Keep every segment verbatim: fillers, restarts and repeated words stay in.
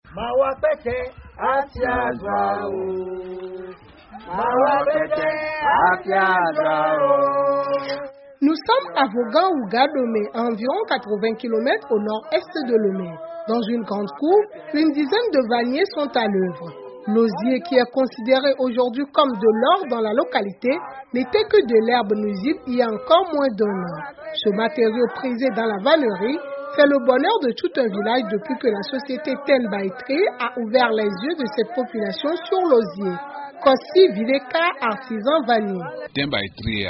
Nous sommes à Vogan-Ougadome, à environ quatre-vingts kilomètres au nord-est de Lomé. Dans une grande cour, une dizaine de vanniers sont à l'œuvre. L'osier, qui est considéré aujourd'hui comme de l'or dans la localité, n'était que de l'herbe nuisible il y a encore moins d'un an. Ce matériau prisé dans la vannerie fait le bonheur de tout un village depuis que la société Ten by Tree a ouvert les yeux de cette population sur l'osier. Kossi Vileka, artisan vannier. Ten by Tree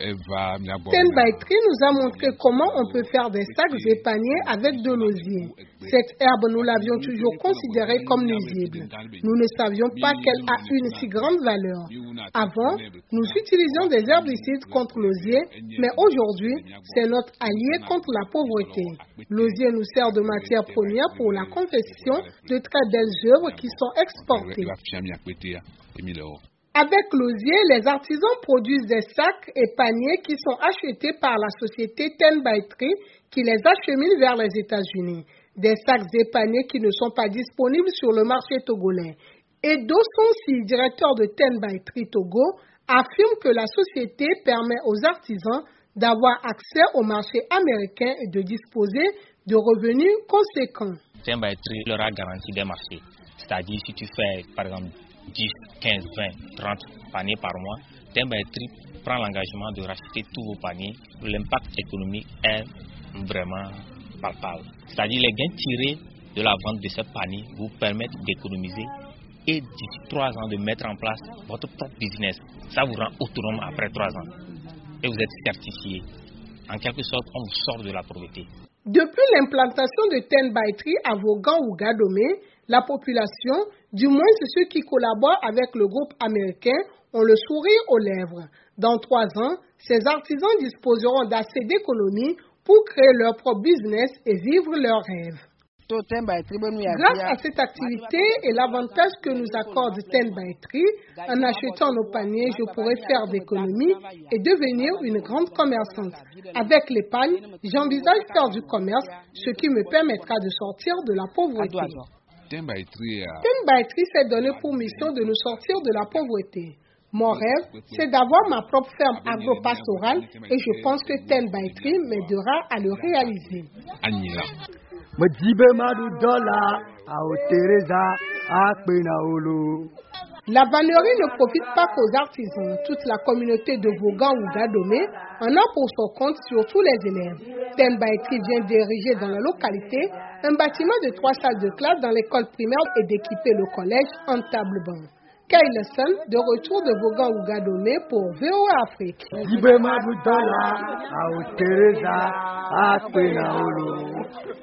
nous a montré comment on peut faire des sacs et paniers avec de l'osier. Cette herbe, nous l'avions toujours considérée comme nuisible. Nous ne savions pas qu'elle a une si grande valeur. Avant, nous utilisions des herbicides contre l'osier, mais aujourd'hui, c'est notre allié contre la pauvreté. L'osier nous sert de matière première pour la confection de très belles œuvres qui sont exportées. Avec l'osier, les artisans produisent des sacs et paniers qui sont achetés par la société Ten by Tree qui les achemine vers les États-Unis. Des sacs et paniers qui ne sont pas disponibles sur le marché togolais. Et Dosonsi, directeur de Ten by Tree Togo, affirme que la société permet aux artisans d'avoir accès au marché américain et de disposer de revenus conséquents. Ten by Tree leur a garanti des marchés. C'est-à-dire si tu fais, par exemple, dix, quinze, vingt, trente paniers par mois, Ten by Tree prend l'engagement de racheter tous vos paniers. L'impact économique est vraiment palpable. C'est-à-dire les gains tirés de la vente de ces paniers vous permettent d'économiser et d'ici trois ans de mettre en place votre propre business. Ça vous rend autonome après trois ans. Et vous êtes certifié. En quelque sorte, on vous sort de la pauvreté. Depuis l'implantation de Ten by Tree à Vogan-Ougadome, la population, du moins ceux qui collaborent avec le groupe américain, ont le sourire aux lèvres. Dans trois ans, ces artisans disposeront d'assez d'économies pour créer leur propre business et vivre leurs rêves. Grâce à cette activité et l'avantage que nous accorde Ten by Tree, en achetant nos paniers, je pourrai faire d'économies et devenir une grande commerçante. Avec l'épargne, j'envisage faire du commerce, ce qui me permettra de sortir de la pauvreté. Ten by Tree s'est donné pour mission de nous sortir de la pauvreté. Mon rêve, c'est d'avoir ma propre ferme agro-pastorale et je pense que Ten by Tree m'aidera à le réaliser. La vannerie ne profite pas qu'aux artisans. Toute la communauté de Vogan-Ougadome en a pour son compte, surtout les élèves. Ten by Tree vient d'ériger dans la localité un bâtiment de trois salles de classe dans l'école primaire et d'équiper le collège en table-banc. Kayleson, de retour de Vogan-Ougadome pour V O A Afrique.